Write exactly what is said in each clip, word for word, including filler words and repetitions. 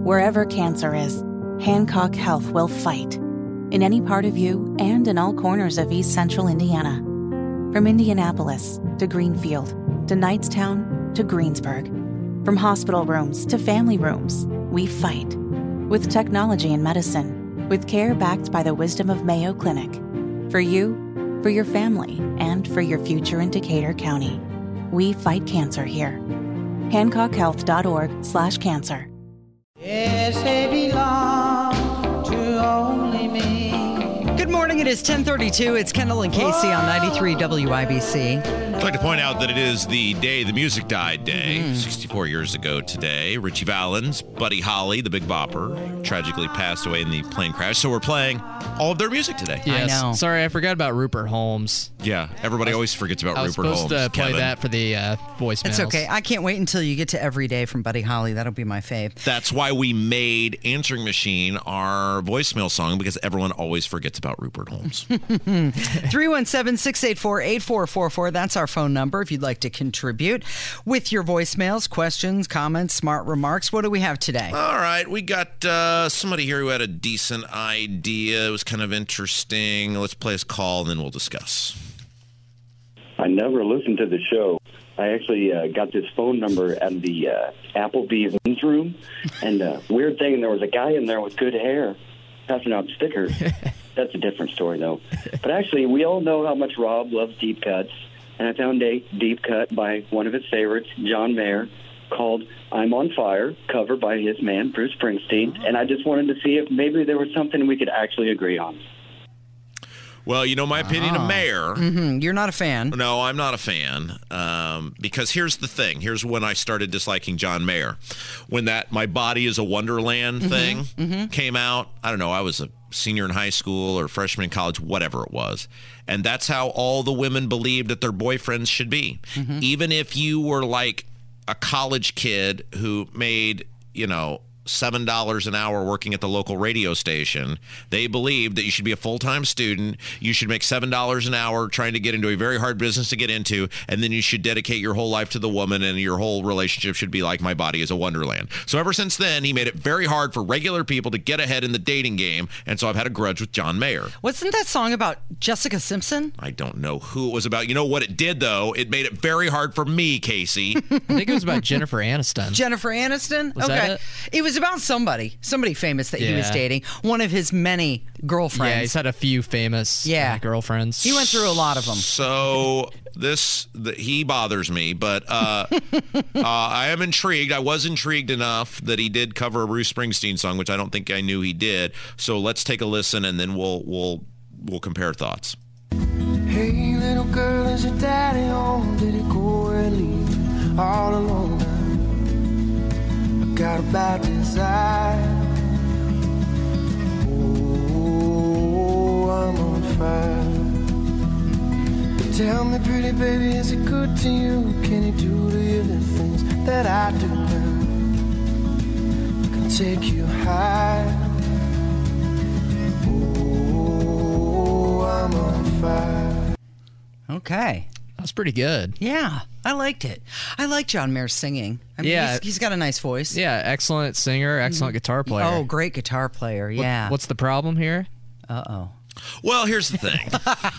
Wherever cancer is, Hancock Health will fight. In any part of you and in all corners of East Central Indiana. From Indianapolis to Greenfield to Knightstown to Greensburg. From hospital rooms to family rooms, we fight. With technology and medicine, with care backed by the wisdom of Mayo Clinic. For you, for your family, and for your future in Decatur County. We fight cancer here. Hancock Health dot org slash cancer. Yes, they belong to only me. Good morning. It is ten thirty-two. It's Kendall and Casey on ninety-three W I B C. I'd like to point out that it is the day the music died day, mm. sixty-four years ago today. Richie Valens, Buddy Holly, the Big Bopper, tragically passed away in the plane crash. So we're playing all of their music today. Yes. I know. Sorry, I forgot about Rupert Holmes. Yeah, everybody always forgets about I Rupert Holmes. I was Holmes. supposed to play Kevin. that for the uh, voicemails. It's okay. I can't wait until you get to Every Day from Buddy Holly. That'll be my fave. That's why we made Answering Machine our voicemail song, because everyone always forgets about Rupert Holmes. three one seven, six eight four, eight four four four. That's our phone number if you'd like to contribute with your voicemails, questions, comments, smart remarks. What do we have today? All right, we got uh, somebody here who had a decent idea. It was kind of interesting. Let's play his call, and then we'll discuss. I never listened to the show. I actually uh, got this phone number at the uh, Applebee's men's room, and uh, weird thing, there was a guy in there with good hair passing out stickers. That's a different story, though. But actually, we all know how much Rob loves deep cuts, and I found a deep cut by one of his favorites, John Mayer, called I'm on Fire, covered by his man, Bruce Springsteen, and I just wanted to see if maybe there was something we could actually agree on. Well, you know my opinion Oh. of Mayer. Mm-hmm. You're not a fan. No, I'm not a fan, um, because here's the thing. Here's when I started disliking John Mayer. When that My Body is a Wonderland thing Mm-hmm. Mm-hmm. came out, I don't know, I was a senior in high school or freshman in college, whatever it was. And that's how all the women believed that their boyfriends should be. Mm-hmm. Even if you were like a college kid who made, you know, seven dollars an hour working at the local radio station, they believed that you should be a full-time student, you should make seven dollars an hour trying to get into a very hard business to get into, and then you should dedicate your whole life to the woman, and your whole relationship should be like My Body is a Wonderland. So ever since then, he made it very hard for regular people to get ahead in the dating game, and so I've had a grudge with John Mayer. Wasn't that song about Jessica Simpson? I don't know who it was about. You know what it did, though? It made it very hard for me, Casey. I think it was about Jennifer Aniston. Jennifer Aniston? Was okay. that it? It was about somebody, somebody famous that he was Yeah. dating. One of his many girlfriends. Yeah, he's had a few famous Yeah. uh, girlfriends. He went through a lot of them. So this, the, he bothers me, but uh, uh, I am intrigued. I was intrigued enough that he did cover a Bruce Springsteen song, which I don't think I knew he did. So let's take a listen, and then we'll we'll we'll compare thoughts. Hey, little girl, is your daddy home? Did he go and leave you all alone now? I got a bad desire. Oh, I'm on fire. Tell me, pretty baby, is it good to you? Can you do to you the things that I do now? I can take you high. Oh, I'm on fire. Okay. That's pretty good. Yeah, I liked it. I like John Mayer singing. I mean, Yeah. he's, he's got a nice voice. Yeah, excellent singer, excellent guitar player. Oh, great guitar player. What- Yeah. What's the problem here? Uh-oh. Well, here's the thing.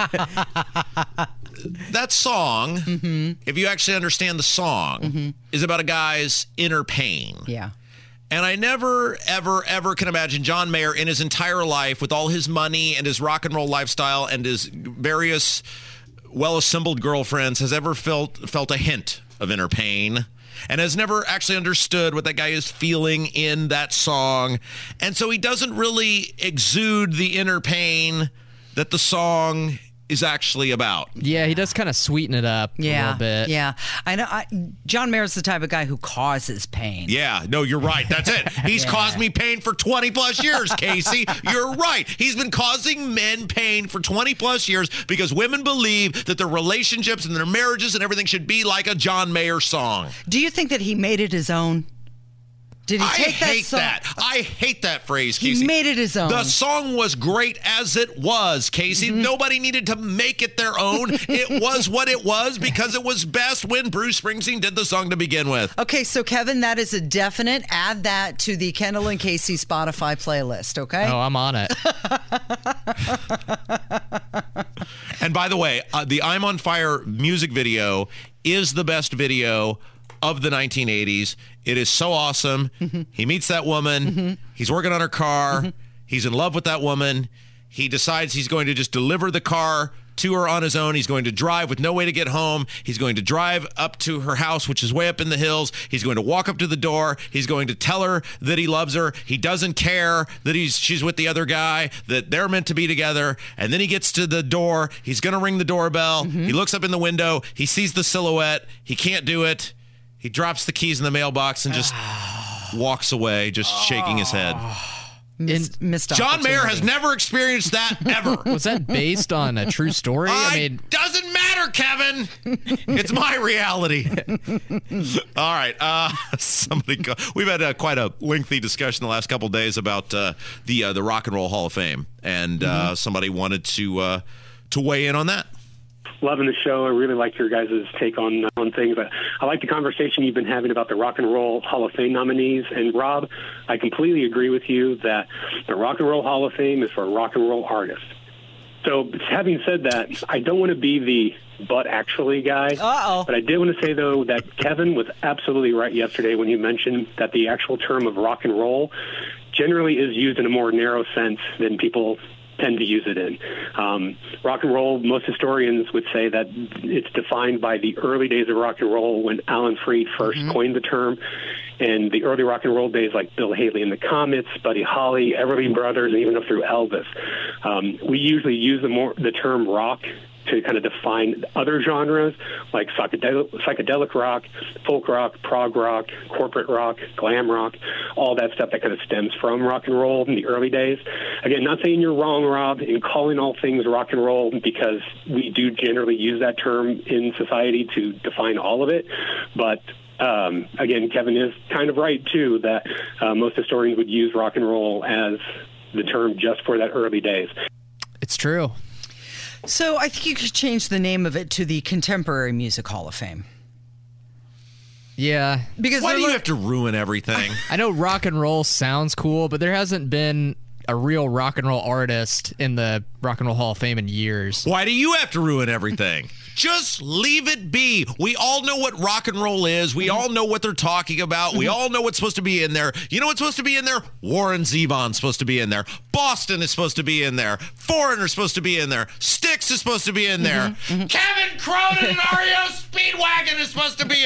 That song, Mm-hmm. if you actually understand the song, is about a guy's inner pain. Yeah. And I never, ever, ever can imagine John Mayer in his entire life, with all his money and his rock and roll lifestyle and his various well-assembled girlfriends, has ever felt felt a hint of inner pain, and has never actually understood what that guy is feeling in that song. And so he doesn't really exude the inner pain that the song is actually about. Yeah, he does kind of sweeten it up a Yeah. little bit. Yeah. I know. I, John Mayer's the type of guy who causes pain. Yeah, no, you're right. That's it. He's Yeah. caused me pain for twenty plus years, Casey. You're right. He's been causing men pain for twenty plus years because women believe that their relationships and their marriages and everything should be like a John Mayer song. Do you think that he made it his own? Did he I take that hate song? that. I hate that phrase, He Casey. made it his own. The song was great as it was, Casey. Mm-hmm. Nobody needed to make it their own. It was what it was because it was best when Bruce Springsteen did the song to begin with. Okay, so Kevin, that is a definite. Add that to the Kendall and Casey Spotify playlist, okay? Oh, I'm on it. And by the way, uh, the I'm on Fire music video is the best video of the nineteen eighties. It is so awesome. Mm-hmm. He meets that woman. Mm-hmm. He's working on her car. Mm-hmm. He's in love with that woman. He decides he's going to just deliver the car to her on his own. He's going to drive with no way to get home. He's going to drive up to her house, which is way up in the hills. He's going to walk up to the door. He's going to tell her that he loves her. He doesn't care that he's she's with the other guy, that they're meant to be together. And then he gets to the door. He's going to ring the doorbell. Mm-hmm. He looks up in the window. He sees the silhouette. He can't do it. He drops the keys in the mailbox and just walks away, just shaking his head. Missed, missed John Mayer has never experienced that ever. Was that based on a true story? I, I mean, doesn't matter, Kevin. It's my reality. All right. Uh, somebody, go, we've had uh, quite a lengthy discussion the last couple of days about uh, the uh, the Rock and Roll Hall of Fame, and uh, mm-hmm. somebody wanted to uh, to weigh in on that. Loving the show. I really like your guys' take on on things. But I like the conversation you've been having about the Rock and Roll Hall of Fame nominees. And Rob, I completely agree with you that the Rock and Roll Hall of Fame is for rock and roll artists. So having said that, I don't want to be the but actually guy. Uh-oh. But I did want to say, though, that Kevin was absolutely right yesterday when you mentioned that the actual term of rock and roll generally is used in a more narrow sense than people tend to use it in. Um, rock and roll, most historians would say that it's defined by the early days of rock and roll when Alan Freed first mm-hmm. coined the term, and the early rock and roll days like Bill Haley and the Comets, Buddy Holly, Everly Brothers, and even up through Elvis. Um, we usually use the, more, the term rock to kind of define other genres like psychedelic, psychedelic rock, folk rock, prog rock, corporate rock, glam rock, all that stuff that kind of stems from rock and roll in the early days. Again, not saying you're wrong, Rob, in calling all things rock and roll, because we do generally use that term in society to define all of it. But um, again, Kevin is kind of right, too, that uh, most historians would use rock and roll as the term just for that early days. It's true. So I think you could change the name of it to the Contemporary Music Hall of Fame. Yeah. Because why do you like, have to ruin everything? I know rock and roll sounds cool, but there hasn't been a real rock and roll artist in the Rock and Roll Hall of Fame in years. Why do you have to ruin everything? Just leave it be. We all know what rock and roll is. We all know what they're talking about. We all know what's supposed to be in there. You know what's supposed to be in there? Warren Zevon's supposed to be in there. Boston is supposed to be in there. Foreigner's supposed to be in there. Styx is supposed to be in there. Mm-hmm, mm-hmm. Kevin Cronin and R E O Speedwagon is supposed to be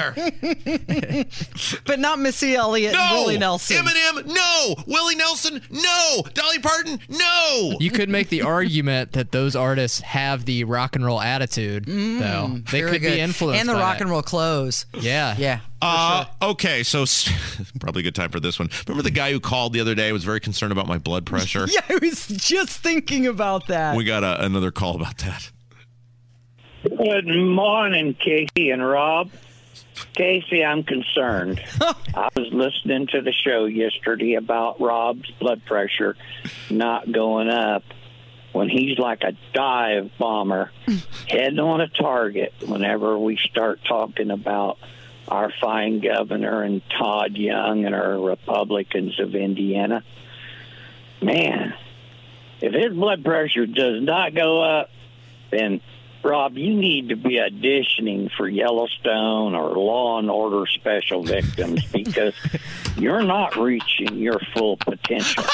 in there. But not Missy Elliott no. and Willie Nelson. Eminem, no. Willie Nelson, no. Dolly Parton, no. You could make the argument that those artists have the rock and roll attitude, mm, though. They could good. be influenced And the by rock it. and roll clothes. Yeah. Yeah. Uh, sure. Okay, so probably a good time for this one. Remember the guy who called the other day was very concerned about my blood pressure? Yeah, I was just thinking about that. We got a, another call about that. Good morning, Casey and Rob. Casey, I'm concerned. I was listening to the show yesterday about Rob's blood pressure not going up when he's like a dive bomber heading on a target whenever we start talking about our fine governor and Todd Young and our Republicans of Indiana. Man, if his blood pressure does not go up, then Rob, you need to be auditioning for Yellowstone or Law and Order Special Victims because you're not reaching your full potential.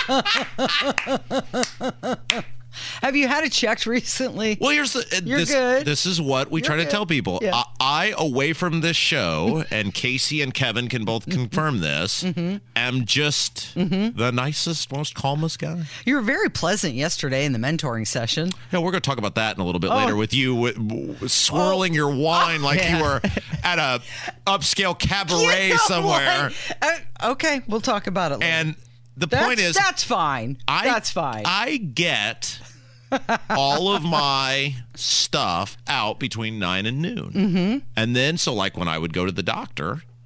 Have you had it checked recently? Well, here's the, You're this, good. this is what we You're try good. to tell people. Yeah. I, I, away from this show, and Casey and Kevin can both confirm this, mm-hmm. am just mm-hmm. the nicest, most calmest guy. You were very pleasant yesterday in the mentoring session. Yeah, we're going to talk about that in a little bit Oh. later with you w- w- swirling Oh. your wine like Yeah. you were at a upscale cabaret You know somewhere. what? Uh, okay, we'll talk about it later. And the that's, point is, that's fine. I, that's fine. I get all of my stuff out between nine and noon. Mm-hmm. And then, so like when I would go to the doctor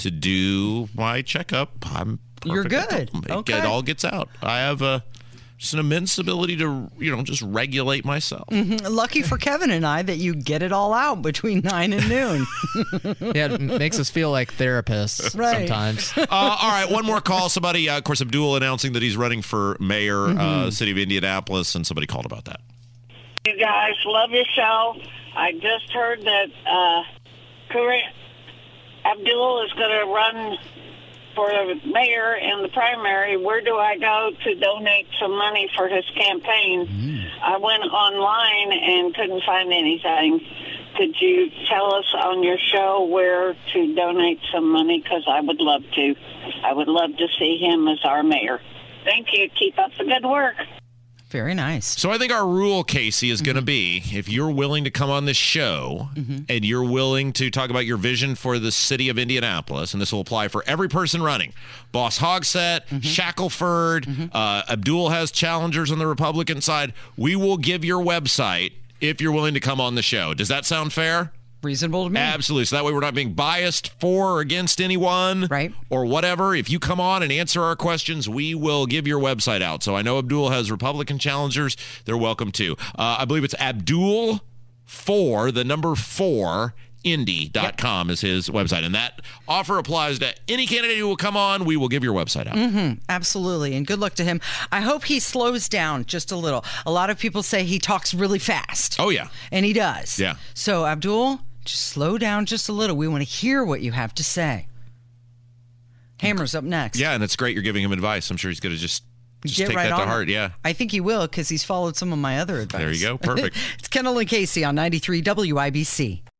to do my checkup. I'm You're perfect. good. It, Okay. it all gets out. I have a just an immense ability to, you know, just regulate myself. Mm-hmm. Lucky for Kevin and I that you get it all out between nine and noon. Yeah, it makes us feel like therapists Right. sometimes. Uh, all right, one more call. Somebody, uh, of course, Abdul announcing that he's running for mayor, Mm-hmm. uh, city of Indianapolis, and somebody called about that. You guys, love your show. I just heard that uh, Kareem Abdul is going to run for mayor in the primary. Where do I go to donate some money for his campaign? Mm. I went online and couldn't find anything. Could you tell us on your show where to donate some money? Because I would love to. I would love to see him as our mayor. Thank you. Keep up the good work. Very nice. So I think our rule, Casey, is going to be if you're willing to come on this show Mm-hmm. and you're willing to talk about your vision for the city of Indianapolis, and this will apply for every person running. Boss Hogsett, Mm-hmm. Shackelford, uh, Abdul has challengers on the Republican side. We will give your website if you're willing to come on the show. Does that sound fair? Reasonable to me. Absolutely. So that way we're not being biased for or against anyone, right? Or whatever. If you come on and answer our questions, we will give your website out. So I know Abdul has Republican challengers. They're welcome too. Uh, I believe it's Abdul four, the number four, Indy dot com is his website. And that offer applies to any candidate who will come on. We will give your website out. Mm-hmm. Absolutely. And good luck to him. I hope he slows down just a little. A lot of people say he talks really fast. Oh, yeah. And he does. Yeah. So, Abdul, just slow down just a little. We want to hear what you have to say. Hammer's up next. Yeah, and it's great you're giving him advice. I'm sure he's going to just, just Get take right that to on heart. it. Yeah. I think he will because he's followed some of my other advice. There you go. Perfect. It's Kendall and Casey on ninety-three W I B C.